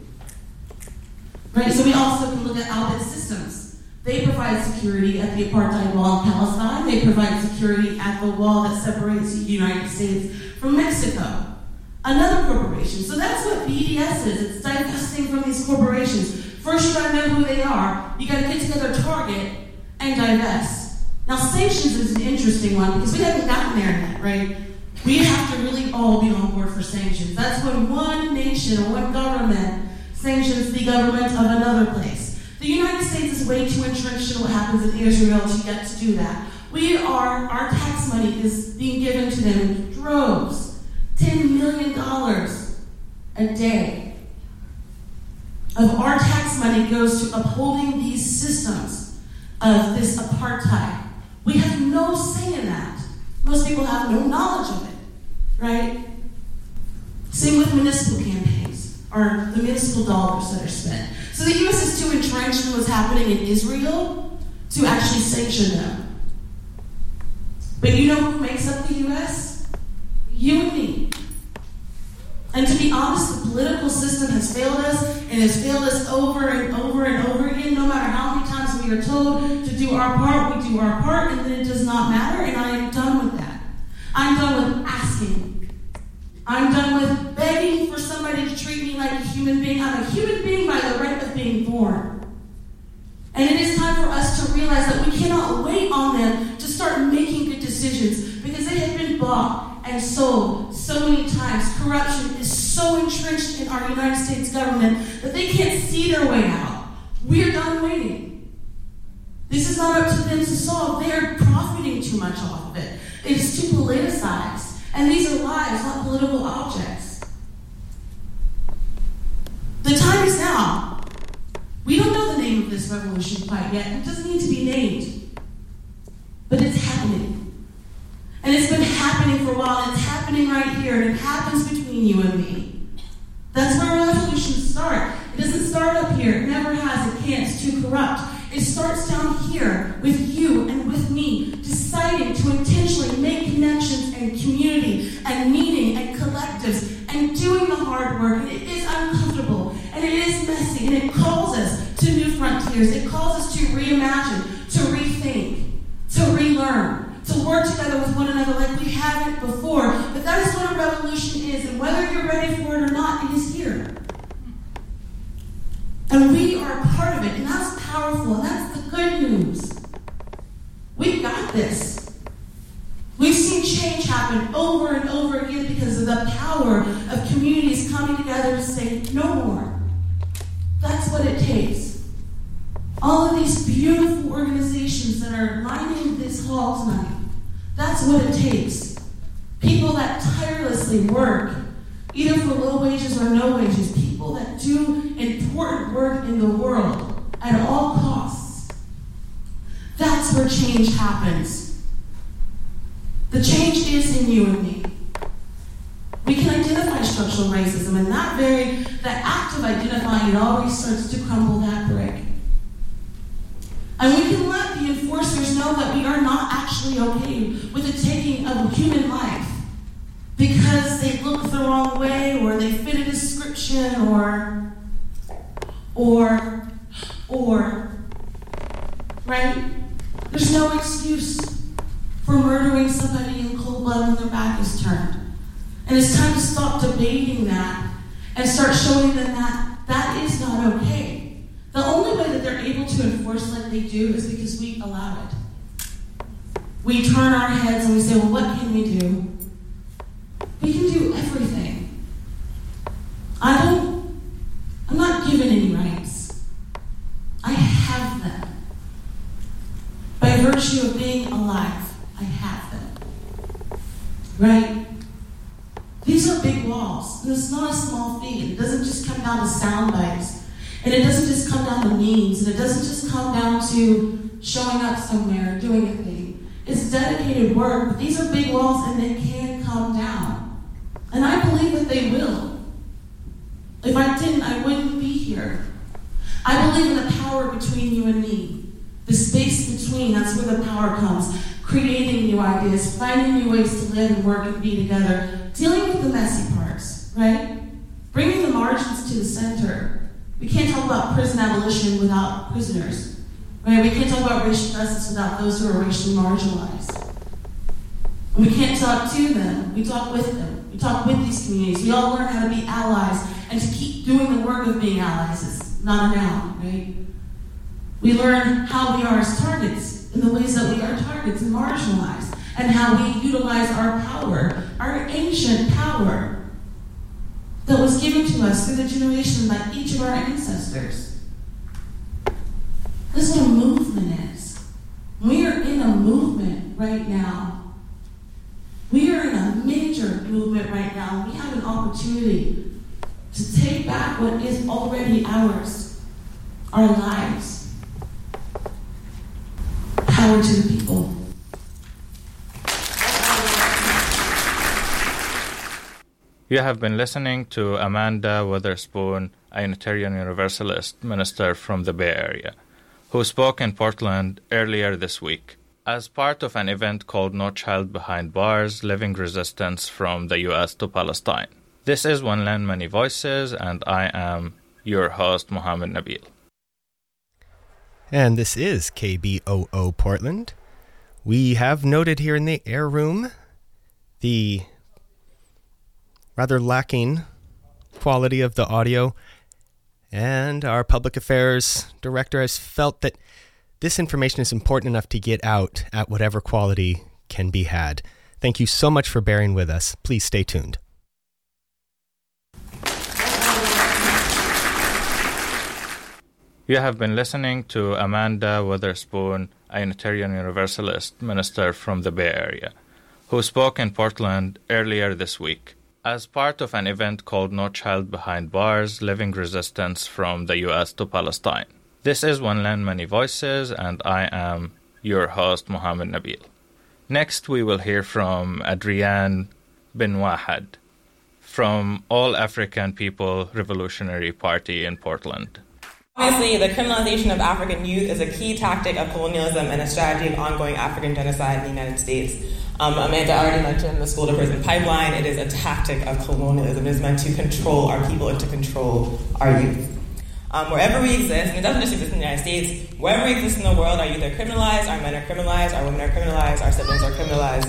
Speaker 9: Right? So we also can look at Albit Systems. They provide security at the apartheid wall in Palestine. They provide security at the wall that separates the United States from Mexico. Another corporation. So that's what BDS is. It's divesting from these corporations. First, you gotta know who they are. You gotta get together, target, and divest. Now, sanctions is an interesting one because we haven't gotten there yet, right? We have to really all be on board for sanctions. That's when one nation or one government sanctions the government of another place. The United States is way too entrenched in what happens in Israel to get to do that. Our tax money is being given to them in droves. $10 million a day of our tax money goes to upholding these systems of this apartheid. We have no say in that. Most people have no knowledge of it, right? Same with municipal campaigns, or the municipal dollars that are spent. So the U.S. is too entrenched in what's happening in Israel to actually sanction them. But you know who makes up the U.S.? You and me. And to be honest, the political system has failed us, and has failed us over and over and over again. No matter how many times we are told to do our part, we do our part, and then it does not matter, and I am done with that. I'm done with asking. I'm done with begging for somebody to treat me like a human being. I'm a human being by the right of being born. And it is time for us to realize that we cannot wait on them to start making good decisions, because they have been bought and sold so many times. Corruption is so entrenched in our United States government that they can't see their way out. We are done waiting. This is not up to them to solve. They are profiting too much off of it. It is too politicized. And these are lives, not political objects. The time is now. We don't know the name of this revolution quite yet. It doesn't need to be named. But it's happening. And it's been happening for a while, and it's happening right here, and it happens between you and me. That's where revolutions start. It doesn't start up here. It never has. It can't. It's too corrupt. It starts down here with you and with me, deciding to intentionally make connections and community and meaning and collectives and doing the hard work. And it is uncomfortable, and it is messy, and it calls us to new frontiers. It calls us to reimagine, to rethink, to relearn, to work together with one another like we haven't before. But that is what a revolution is, and whether you're ready for it or not, it is here. And we are a part of it, and that's powerful, and that's the good news. We've got this. We've seen change happen over and over again because of the power of communities coming together to say, no more. That's what it takes. All of these beautiful organizations that are lining this hall tonight, that's what it takes. People that tirelessly work, either for low wages or no wages, people that do important work in the world at all costs. That's where change happens. The change is in you and me. We can identify structural racism, and that act of identifying it already starts to crumble that brick. And we can let the enforcers know that we are not actually okay with the taking of human life. because they look the wrong way, or they fit a description, or, right? There's no excuse for murdering somebody in cold blood when their back is turned. And it's time to stop debating that and start showing them that that is not okay. The only way that they're able to enforce like they do is because we allow it. We turn our heads and we say, well, what can we do? We can do everything. I'm not given any rights. I have them. By virtue of being alive, I have them. Right? These are big walls, and it's not a small feat. It doesn't just come down to sound bites, and it doesn't just come down to memes, and it doesn't just come down to showing up somewhere, doing a thing. It's dedicated work, but these are big walls, and they can come down. And I believe that they will. If I didn't, I wouldn't be here. I believe in the power between you and me. The space between, that's where the power comes. Creating new ideas, finding new ways to live and work and be together, dealing with the messy parts, right? Bringing the margins to the center. We can't talk about prison abolition without prisoners, right? We can't talk about racial justice without those who are racially marginalized. And we can't talk to them, we talk with them. We talk with these communities. We all learn how to be allies and to keep doing the work of being allies. It's not a noun, right? We learn how we are as targets in the ways that we are targets and marginalized, and how we utilize our power, our ancient power that was given to us through the generation by each of our ancestors. This is what a movement is. We are in a movement right now. We are in a major movement right now. We have an opportunity to take back what is already ours, our lives. Power to the people.
Speaker 7: You have been listening to Amanda Witherspoon, a Unitarian Universalist minister from the Bay Area, who spoke in Portland earlier this week as part of an event called No Child Behind Bars, Living Resistance from the U.S. to Palestine. This is One Land, Many Voices, and I am your host, Mohammed Nabil.
Speaker 6: And this is KBOO Portland. We have noted here in the air room the rather lacking quality of the audio, and our public affairs director has felt that this information is important enough to get out at whatever quality can be had. Thank you so much for bearing with us. Please stay tuned.
Speaker 7: You have been listening to Amanda Witherspoon, a Unitarian Universalist minister from the Bay Area, who spoke in Portland earlier this week as part of an event called No Child Behind Bars, Living Resistance from the U.S. to Palestine. This is One Land, Many Voices, and I am your host, Mohammed Nabil. Next, we will hear from Adrienne bin Wahad from All African People Revolutionary Party in Portland.
Speaker 10: Obviously, the criminalization of African youth is a key tactic of colonialism and a strategy of ongoing African genocide in the United States. Amanda already mentioned the school-to-prison pipeline. It is a tactic of colonialism. It is meant to control our people and to control our youth. Wherever we exist, and it doesn't just exist in the United States, wherever we exist in the world, our youth are criminalized, our men are criminalized, our women are criminalized, our siblings are criminalized.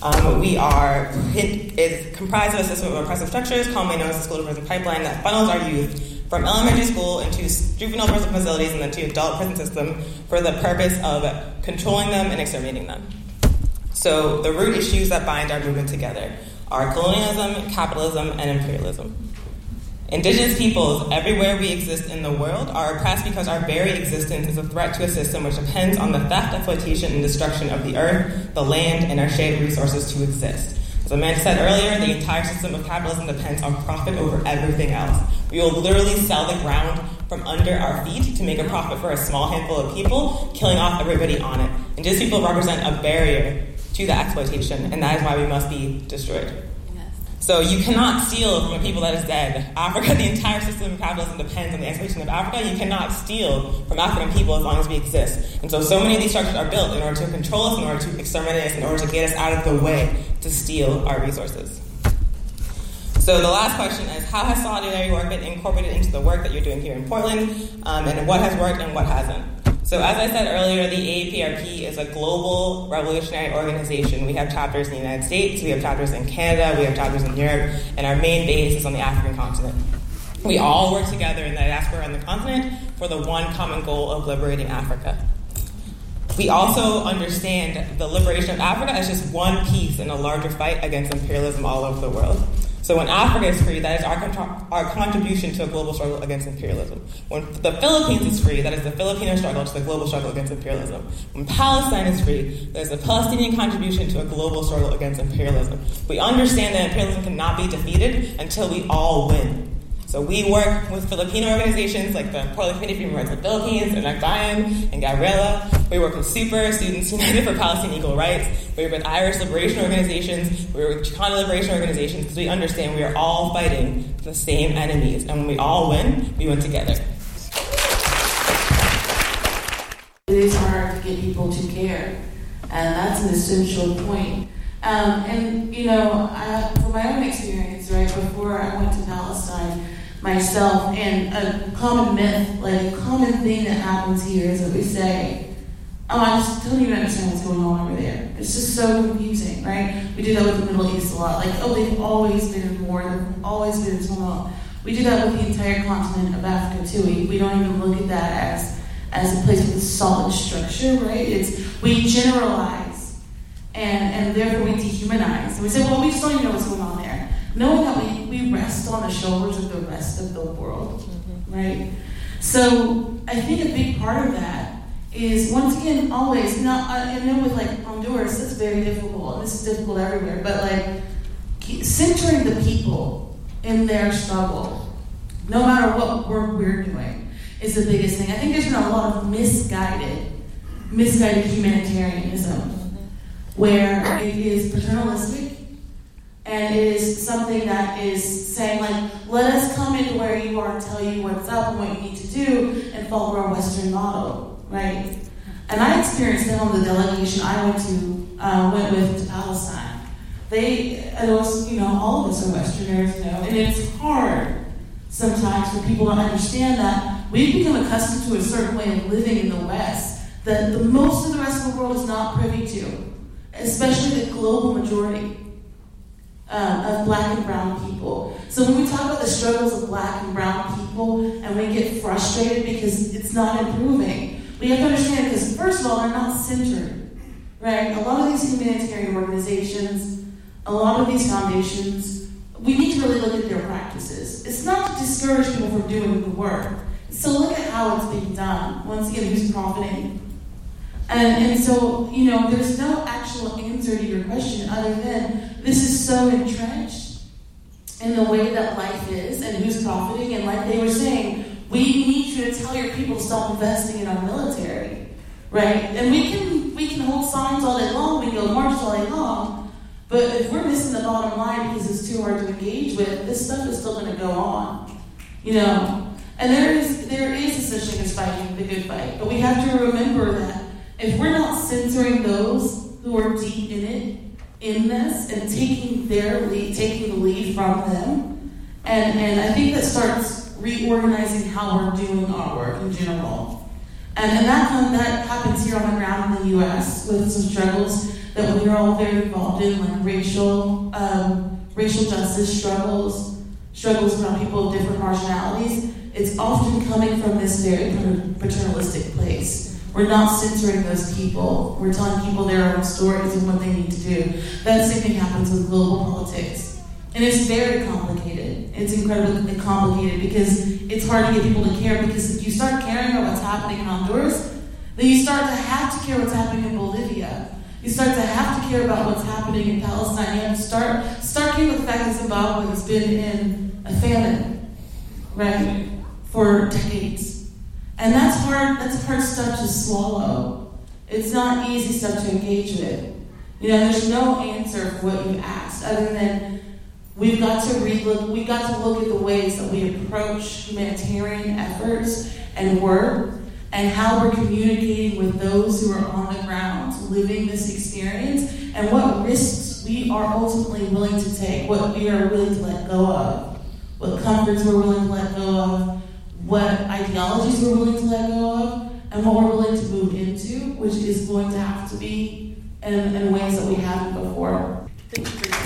Speaker 10: It's comprised of a system of oppressive structures, commonly known as the school-to-prison pipeline, that funnels our youth from elementary school into juvenile prison facilities and then to adult prison system for the purpose of controlling them and exterminating them. So the root issues that bind our movement together are colonialism, capitalism, and imperialism. Indigenous peoples everywhere we exist in the world are oppressed because our very existence is a threat to a system which depends on the theft, exploitation, and destruction of the earth, the land, and our shared resources to exist. As Amanda said earlier, the entire system of capitalism depends on profit over everything else. We will literally sell the ground from under our feet to make a profit for a small handful of people, killing off everybody on it. Indigenous people represent a barrier to the exploitation, and that is why we must be destroyed. Yes. So you cannot steal from a people that is dead. Africa, the entire system of capitalism depends on the exploitation of Africa. You cannot steal from African people as long as we exist. And so many of these structures are built in order to control us, in order to exterminate us, in order to get us out of the way to steal our resources. So the last question is, how has solidarity work been incorporated into the work that you're doing here in Portland, and what has worked and what hasn't? So as I said earlier, the AAPRP is a global revolutionary organization. We have chapters in the United States, we have chapters in Canada, we have chapters in Europe, and our main base is on the African continent. We all work together in the diaspora on the continent for the one common goal of liberating Africa. We also understand the liberation of Africa as just one piece in a larger fight against imperialism all over the world. So when Africa is free, that is our contribution to a global struggle against imperialism. When the Philippines is free, that is the Filipino struggle to the global struggle against imperialism. When Palestine is free, that is the Palestinian contribution to a global struggle against imperialism. We understand that imperialism cannot be defeated until we all win. So we work with Filipino organizations like the Portland Committee for Human Rights of the Philippines, and Nagbayan, and Gabriela. We work with SUPER, Students United for Palestinian Equal Rights. We work with Irish liberation organizations. We work with Chicano liberation organizations, because we understand we are all fighting the same enemies. And when we all win, we win together.
Speaker 9: It is hard to get people to care, and that's an essential point. And, you know, from my own experience, right, before I went to Palestine myself, and a common myth, like a common thing that happens here is that we say, oh, I just don't even understand what's going on over there. It's just so confusing, right? We do that with the Middle East a lot. Like, oh, they've always been in war, they've always been in turmoil. We do that with the entire continent of Africa, too. We don't even look at that as a place with a solid structure, right? We generalize, and therefore we dehumanize. And we say, well, we just don't even know what's going on there. Knowing that we rest on the shoulders of the rest of the world, right? So I think a big part of that is, once again, always, I know with like Honduras, it's very difficult, and this is difficult everywhere, but like centering the people in their struggle, no matter what work we're doing, is the biggest thing. I think there's been a lot of misguided humanitarianism, where it is paternalistic, and it is something that is saying, like, let us come into where you are and tell you what's up and what you need to do and follow our Western model, right? And I experienced that on the delegation I went with to Palestine. And also, all of us are Westerners, and it's hard sometimes for people to understand that we've become accustomed to a certain way of living in the West that the most of the rest of the world is not privy to, especially the global majority of Black and brown people. So when we talk about the struggles of Black and brown people and we get frustrated because it's not improving, we have to understand, because first of all, they're not centered, right? A lot of these humanitarian organizations, a lot of these foundations, we need to really look at their practices. It's not to discourage people from doing the work. So look at how it's being done. Once again, who's profiting? And so, there's no actual answer to your question other than this is so entrenched in the way that life is and who's profiting. And like they were saying, we need you to tell your people to stop investing in our military, right? And we can hold signs all day long, we can go march all day long, but if we're missing the bottom line because it's too hard to engage with, this stuff is still going to go on, And there is a such thing as fighting the good fight, but we have to remember that if we're not censoring those who are deep in this, and taking the lead from them, and I think that starts reorganizing how we're doing our work in general. And that happens here on the ground in the U.S. with some struggles that we're all very involved in, like racial justice struggles around people of different marginalities. It's often coming from this very paternalistic place. We're not censoring those people. We're telling people their own stories and what they need to do. That same thing happens with global politics. And it's very complicated. It's incredibly complicated because it's hard to get people to care, because if you start caring about what's happening in Honduras, then you start to have to care what's happening in Bolivia. You start to have to care about what's happening in Palestine. You have to start caring about the fact that Zimbabwe has been in a famine, right, for decades. And that's hard stuff to swallow. It's not easy stuff to engage with. There's no answer for what you asked, other than we've got to look at the ways that we approach humanitarian efforts and work, and how we're communicating with those who are on the ground living this experience, and what risks we are ultimately willing to take, what we are willing to let go of, what comforts we're willing to let go of, what ideologies we're willing to let go of, and what we're willing to move into, which is going to have to be in ways that we haven't before. Thank you for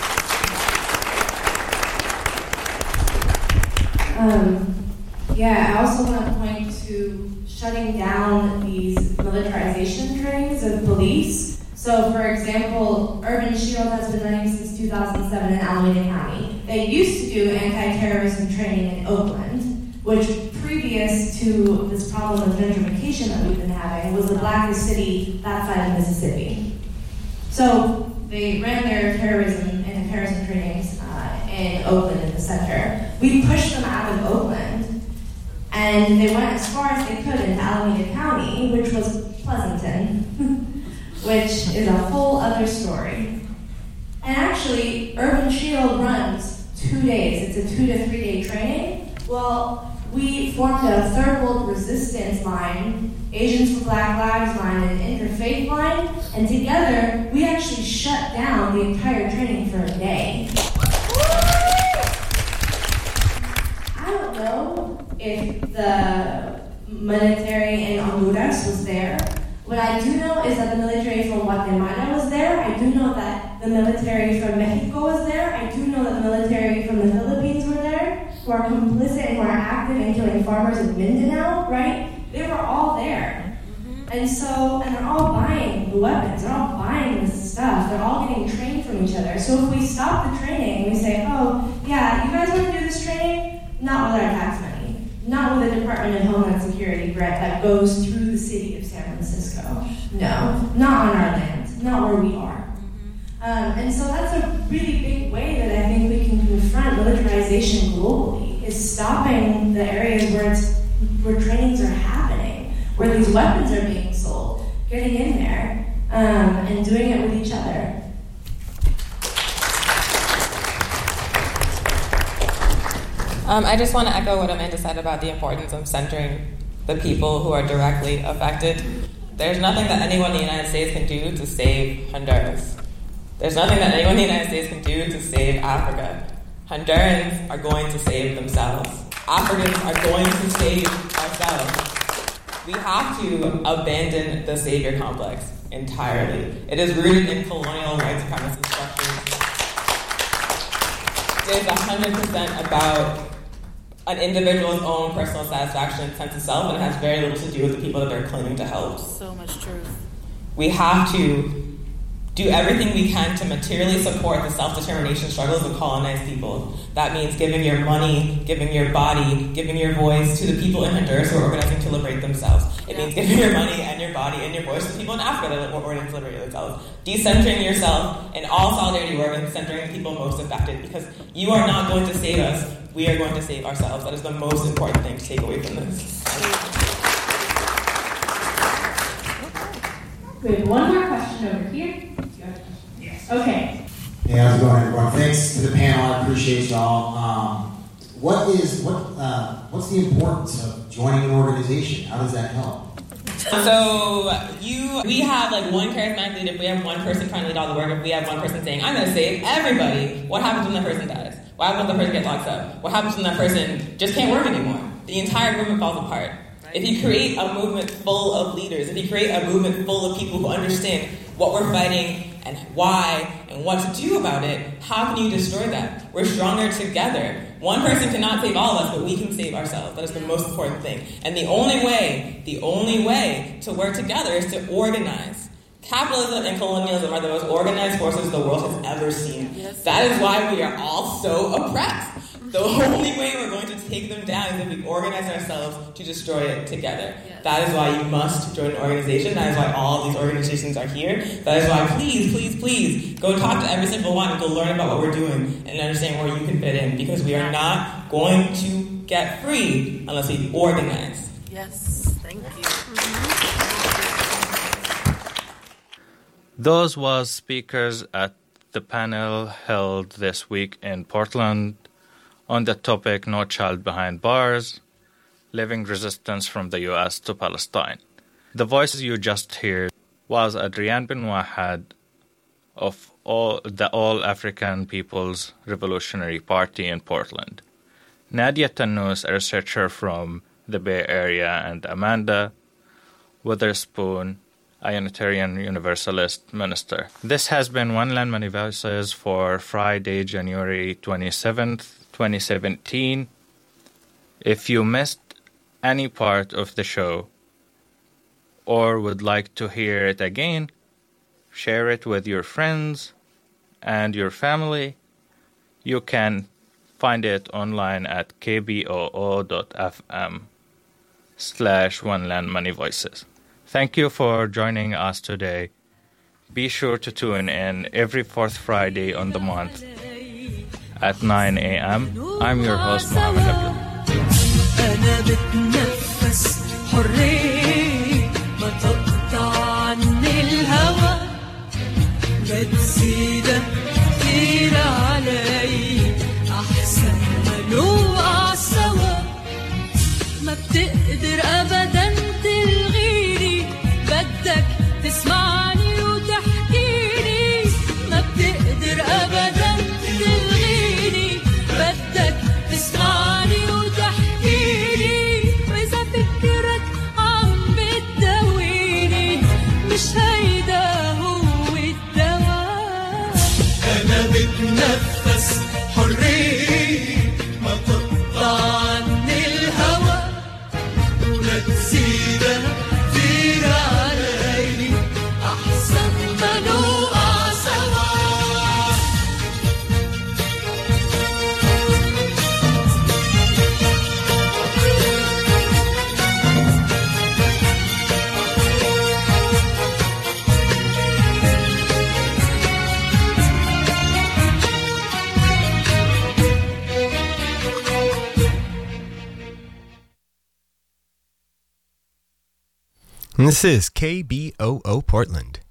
Speaker 8: I also want to point to shutting down these militarization trainings of police. So, for example, Urban Shield has been running since 2007 in Alameda County. They used to do anti-terrorism training in Oakland, which previous to this problem of gentrification that we've been having was the blackest city that side of Mississippi. So they ran their terrorism trainings in Oakland in the center. We pushed them out of Oakland, and they went as far as they could into Alameda County, which was Pleasanton, which is a whole other story. And actually, Urban Shield runs 2 days. It's a 2 to 3 day training. Well, we formed a Third World Resistance line, Asians for Black Lives line, and Interfaith line, and together we actually shut down the entire training for a day. I don't know if the military in Honduras was there. What I do know is that the military from Guatemala was there. I do know that the military from Mexico was there. I do know that the military from the Philippines were there, who are complicit and who are active in killing farmers in Mindanao, right? They were all there. And they're all buying the weapons, they're all buying this stuff, they're all getting trained from each other. So if we stop the training and we say, oh, yeah, you guys want to do this training? Not with our tax money, not with the Department of Homeland Security grant that goes through the city of San Francisco. No, not on our land, not where we are. And so that's a really big way that I think we can confront militarization globally, is stopping the areas where trainings are happening, where these weapons are being sold, getting in there, and doing it with each other.
Speaker 10: I just want to echo what Amanda said about the importance of centering the people who are directly affected. There's nothing that anyone in the United States can do to save Honduras. There's nothing that anyone in the United States can do to save Africa. Hondurans are going to save themselves. Africans are going to save ourselves. We have to abandon the savior complex entirely. It is rooted in colonial white supremacist structures. It is 100% about an individual's own personal satisfaction and sense of self, and it has very little to do with the people that they're claiming to help.
Speaker 9: So much truth.
Speaker 10: We have to do everything we can to materially support the self-determination struggles of colonized people. That means giving your money, giving your body, giving your voice to the people in Honduras who are organizing to liberate themselves. It means giving your money and your body and your voice to people in Africa that are organizing to liberate themselves. Decentering yourself in all solidarity work and centering the people most affected, because you are not going to save us, we are going to save ourselves. That is the most important thing to take away from this.
Speaker 8: We have one more question over here. Yes. Okay.
Speaker 11: Hey, how's it going, everyone? Thanks to the panel. I appreciate y'all. What's the importance of joining an organization? How does that help?
Speaker 10: So we have like one charismatic leader. If we have one person trying to lead all the work, if we have one person saying, I'm going to save everybody, what happens when that person dies? What happens when the person gets locked up? What happens when that person just can't work anymore? The entire movement falls apart. If you create a movement full of leaders, if you create a movement full of people who understand what we're fighting and why and what to do about it, how can you destroy that? We're stronger together. One person cannot save all of us, but we can save ourselves. That is the most important thing. And the only way to work together is to organize. Capitalism and colonialism are the most organized forces the world has ever seen. That is why we are all so oppressed. The only way we're going to take them down is if we organize ourselves to destroy it together. Yes. That is why you must join an organization. That is why all of these organizations are here. That is why please, go talk to every single one and go learn about what we're doing and understand where you can fit in. Because we are not going to get free unless we organize.
Speaker 9: Yes, thank you.
Speaker 7: Those was speakers at the panel held this week in Portland on the topic No Child Behind Bars, Living Resistance from the U.S. to Palestine. The voices you just heard was Adrienne Ben Wahad, of the All African People's Revolutionary Party in Portland. Nadia Tannous, a researcher from the Bay Area, and Amanda Witherspoon, a Unitarian Universalist minister. This has been One Land Many Voices for Friday, January 27th, 2017. If you missed any part of the show or would like to hear it again, share it with your friends and your family. You can find it online at kboo.fm/One Land Many Voices. Thank you for joining us today. Be sure to tune in every fourth Friday on the month at 9 a.m. I'm your host, Mohammed Nabil.
Speaker 3: أنا بتنفس حرية ما تقطعني الهوى بتزيدك كتير علي أحسن ما نوقع سوا ما بتقدر أبدا تلغيني بدك تسمعني وتحكيني ما بتقدر أبدا تلغيني بدك تسمعني وتحكيني وإذا فكرك عم بتداويني مش هيدا هو الدواء أنا بتنفس حرية ما تقطعني الهوى ولا تزيدك كتير علي أحسن ما نوقع سوا
Speaker 6: And this is KBOO Portland.